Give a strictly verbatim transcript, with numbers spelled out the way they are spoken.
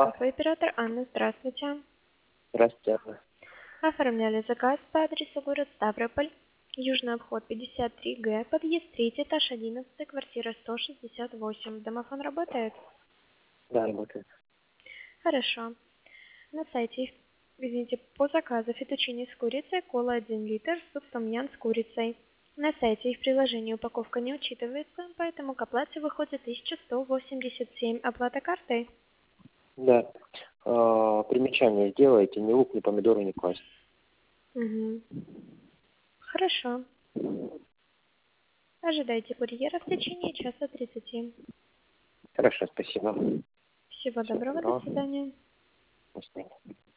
Алло, Инфооператор Анна, здравствуйте. здравствуйте. Анна. Оформляли заказ по адресу город Ставрополь, Южный обход пятьдесят три Г, подъезд три, этаж одиннадцать, квартира сто шестьдесят восемь. Домофон работает? Да, работает. Хорошо. На сайте, извините, по заказу фетучини с курицей, кола один литр, суп том-ям с курицей. На сайте и в приложении упаковка не учитывается, поэтому к оплате выходит тысяча сто восемьдесят семь. Оплата картой? Да. А, примечание сделайте, ни лук, ни помидоры не класть. Угу. Хорошо. Ожидайте курьера в течение часа тридцати. Хорошо, спасибо. Всего Всего доброго, до доброго. свидания. До свидания.